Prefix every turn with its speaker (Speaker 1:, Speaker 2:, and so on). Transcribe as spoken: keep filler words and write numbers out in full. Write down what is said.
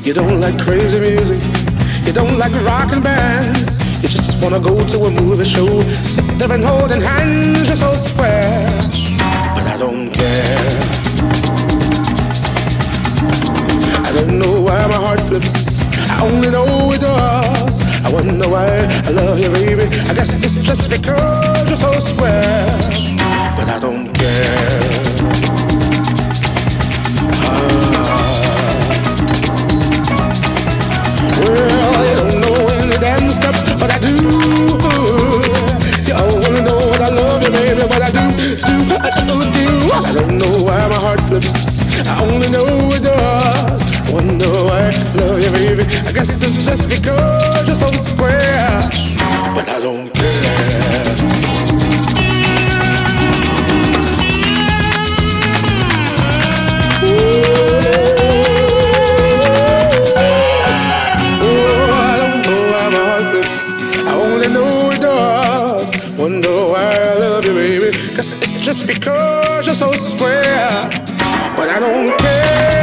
Speaker 1: You don't like crazy music, you don't like rockin' bands. You just wanna go to a movie show, sit there and holding hands, you're so square. But I don't care. I don't know why my heart flips, I only know it does. I wonder why I love you, baby. I guess it's just because you're so square. But I don't care. Well, you don't know any damn steps, but I do. You all wanna know that I love you, baby, but I do, do, I do, do. I don't know why my heart flips, I only know it does. I wonder why I love you, baby. I guess it's just because you're so square, but I don't care. Wonder why I love you, baby. Cause it's just because you're so square. But I don't care.